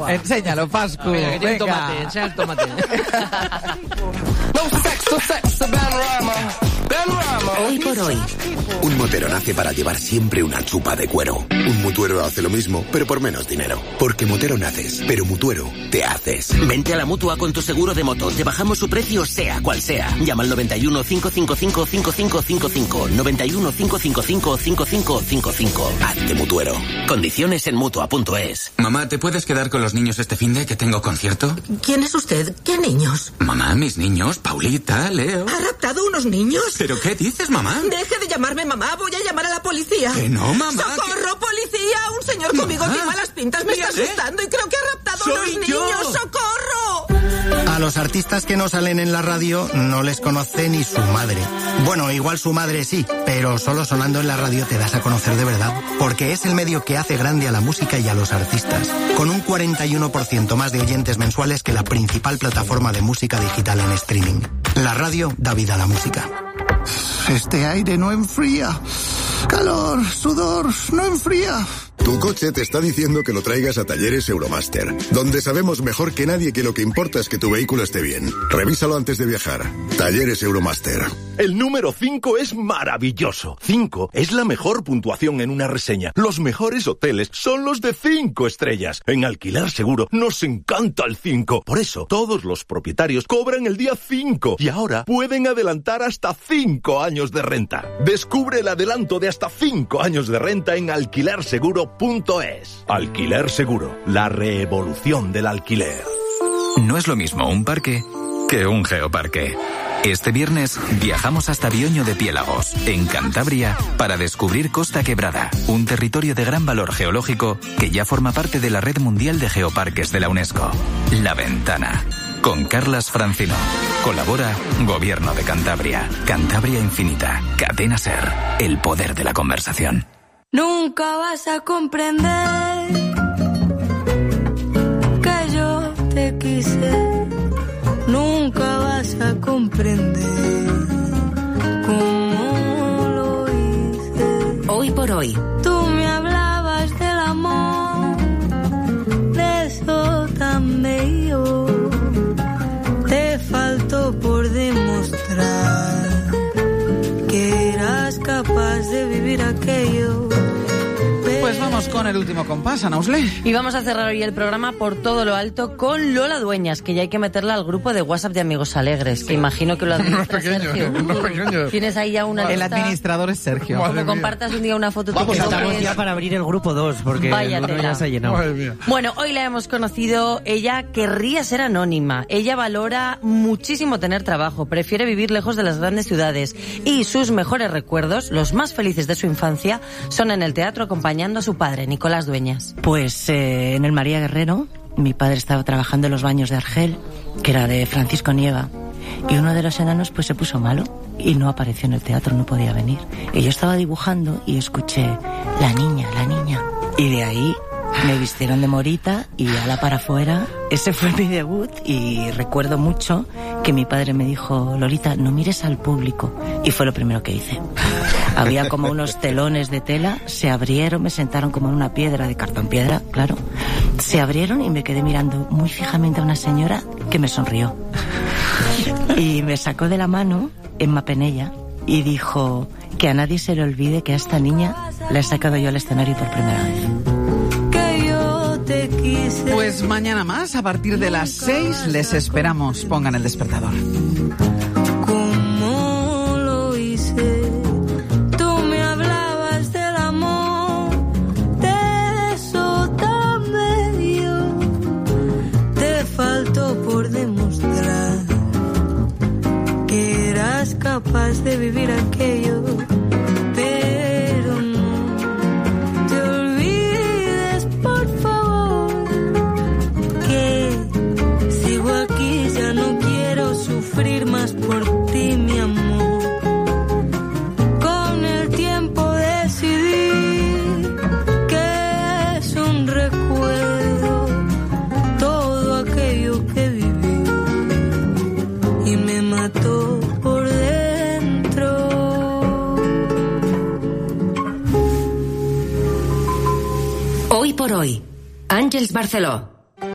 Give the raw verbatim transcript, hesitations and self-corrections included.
Enséñalo, Pascu. Mira, que tiene tomate, enseña el tomate. Hoy por hoy. Un motero nace para llevar siempre una chupa de cuero. Un mutuero hace lo mismo, pero por menos dinero. Porque motero naces, pero mutuero te haces. Vente a la Mutua con tu seguro de moto. Te bajamos su precio sea cual sea. Llama al noventa y uno, cinco cinco cinco, cinco cinco cinco cinco. noventa y uno, cinco cinco cinco, cinco cinco cinco cinco. Hazte mutuero. Condiciones en mutua punto es. Mamá, ¿te puedes quedar con los niños este finde que tengo concierto? ¿Quién es usted? ¿Qué niños? Mamá, mis niños, Paulita, Leo. ¿Ha raptado unos niños? ¿Pero qué dices, mamá? Deje de llamarme mamá, voy a llamar a la policía. Que no, mamá. ¡Socorro, que... policía! Un señor con bigote y malas pintas me está asustando y creo que ha raptado a unos niños. ¡Socorro! A los artistas que no salen en la radio no les conoce ni su madre. Bueno, igual su madre sí, pero solo sonando en la radio te das a conocer de verdad, porque es el medio que hace grande a la música y a los artistas, con un cuarenta y uno por ciento más de oyentes mensuales que la principal plataforma de música digital en streaming. La radio da vida a la música. Este aire no enfría. Calor, sudor, no enfría. Tu coche te está diciendo que lo traigas a Talleres Euromaster, donde sabemos mejor que nadie que lo que importa es que tu vehículo esté bien. Revísalo antes de viajar. Talleres Euromaster. El número cinco es maravilloso. cinco es la mejor puntuación en una reseña. Los mejores hoteles son los de cinco estrellas. En Alquiler Seguro nos encanta el cinco. Por eso, todos los propietarios cobran el día cinco y ahora pueden adelantar hasta cinco años de renta. Descubre el adelanto de hasta cinco años de renta en alquiler seguro punto es. Alquiler Seguro, la revolución del alquiler. No es lo mismo un parque que un geoparque. Este viernes viajamos hasta Bioño de Piélagos, en Cantabria, para descubrir Costa Quebrada, un territorio de gran valor geológico que ya forma parte de la Red Mundial de Geoparques de la UNESCO. La Ventana, con Carlas Francino. Colabora Gobierno de Cantabria. Cantabria Infinita. Cadena SER. El poder de la conversación. Nunca vas a comprender que yo te quise. Nunca vas a comprender cómo lo hice. Hoy por hoy. Tú me hablabas del amor, de eso tan bello. Te faltó por demostrar que eras capaz de vivir aquello. Pues vamos con el último compás, Ana Usle. Y vamos a cerrar hoy el programa por todo lo alto con Lola Dueñas, que ya hay que meterla al grupo de WhatsApp de Amigos Alegres, que imagino que lo administra Sergio. Tienes ahí ya una El lista. administrador es Sergio. Como Madre compartas mía. Un día una foto tuya. Estamos ya para abrir el grupo dos, porque Vaya el uno tela. ya se ha llenado. Bueno, hoy la hemos conocido. Ella querría ser anónima. Ella valora muchísimo tener trabajo, prefiere vivir lejos de las grandes ciudades y sus mejores recuerdos, los más felices de su infancia, son en el teatro acompañando a su padre, Nicolás Dueñas. Pues eh, en el María Guerrero, mi padre estaba trabajando en los baños de Argel, que era de Francisco Nieva, y uno de los enanos pues se puso malo y no apareció en el teatro, no podía venir. Y yo estaba dibujando y escuché la niña, la niña, y de ahí me vistieron de morita y ala para afuera. Ese fue mi debut y recuerdo mucho que mi padre me dijo: Lolita, no mires al público. Y fue lo primero que hice. Había como unos telones de tela, se abrieron, me sentaron como en una piedra, de cartón piedra, claro. Se abrieron y me quedé mirando muy fijamente a una señora que me sonrió. Y me sacó de la mano Emma Penella y dijo que a nadie se le olvide que a esta niña la he sacado yo al escenario por primera vez. Pues mañana más, a partir de las seis, les esperamos. Pongan el despertador. Como lo hice, tú me hablabas del amor, de eso tan bello. Te faltó por demostrar que eras capaz de vivir aquello. Más por ti, mi amor. Con el tiempo decidí que es un recuerdo todo aquello que viví y me mató por dentro. Hoy por hoy, Àngels Barceló.